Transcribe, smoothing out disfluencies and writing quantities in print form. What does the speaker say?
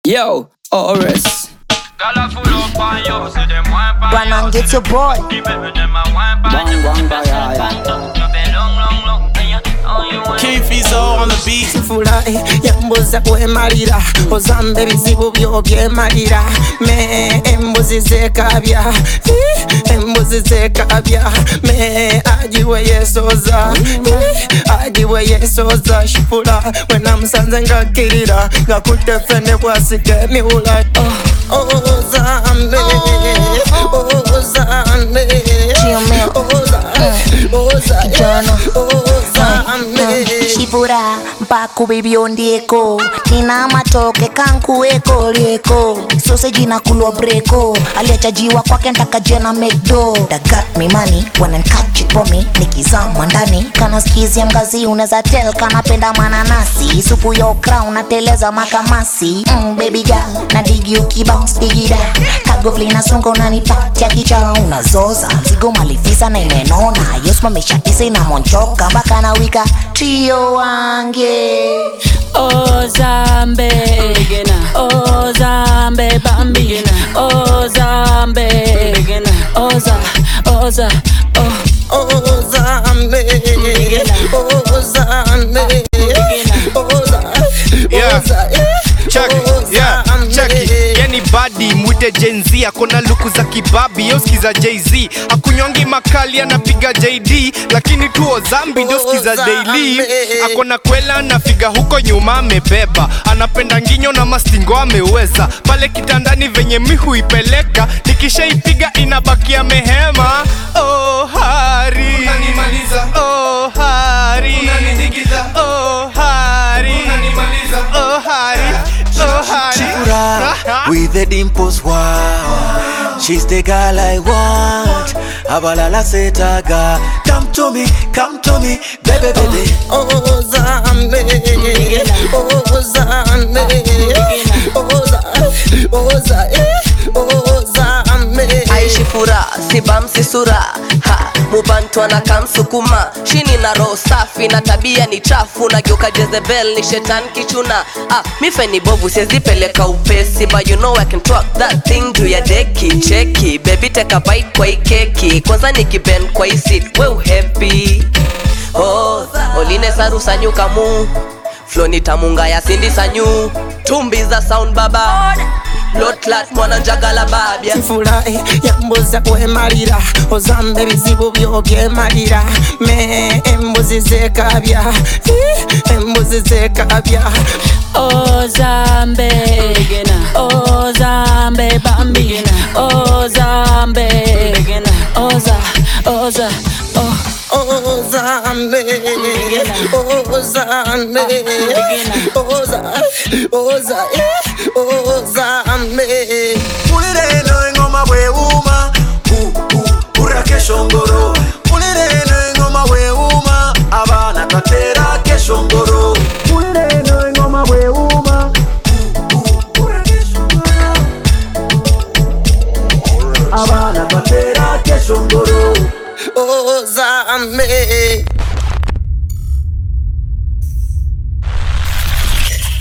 Yo, Oris. Run and get your boy. Keefe on the beat. Sifulai yambuza kwemalira ozambe bizibu byo byemalira me embuzi zekabya embuzi zekabya me ajiwe yesoza ajiwe yesoza shifula wena msanze ngakirira ngakutefene kwasike miula ozambe ozambe Shifura mpaku baby ondieko nina matoke kanku eko lieko sausage na kulwa breko aliachajiwa kwake ntaka jena McDo that got me money when I catch it for me nikizama ndani kana skizi ya mgazi unaweza tell kana penda mananasi supu yo crown nateleza makamasi baby girl na digi ukibounce digida kagovli na songo unanipatia kicha unazoza mzigo malifisa na imenona yosma meshatisa na monchoka mpaka na wika trio wange Ozambe Ozambe Bambi Ozambe Oza Ozambe Check it. Yani badi mwite Gen Z akona luku za kibabi yo skiza Jay-Z akunyongi makali anapiga JD lakini tu Ozambi ndio skiza daily akona kwela nafiga huko nyuma amebeba anapenda nginyo na mastingo ameweza pale kitandani venye mihu ipeleka nikishaipiga inabakia mehema oh hari unanimaliza oh hari unanidigiza oh hari unanimaliza oh hari with the dimples, wow. She's the girl I want. Abalala setaga. Come to me, baby, baby. Ozambe, Ozambe. Aishifura, sibam sisura. Ha, mubantu anakamsukuma. Shini na roho safi na tabia ni chafu na geuka Jezebel ni shetan kichuna. Mife ni bovu siezi peleka upesi, but you know I can talk that thing juu ya deki. Cheki, baby take a bite kwa hii keki. Kwanza nikiben kwa hii seat, we uhappy. Oline saru sanyu kamu. Flow ni tamunga ya sindi sanyu. Tumbi za sound baba. Blood clot mwana njagala babia. Sifulai yambuza kwemalira ozambe bizibu byo byemalira me embuzi zekabya embuzi zekabya Ozambe Ozambe Bambi Ozambe Oza Ozambe Ozambe Ulireno engoma bweuma Ura keshongoro Ulireno engoma bweuma Abana tatera keshongoro Ulireno engoma bweuma Ura keshongoro Abana tatera keshongoro Ozambe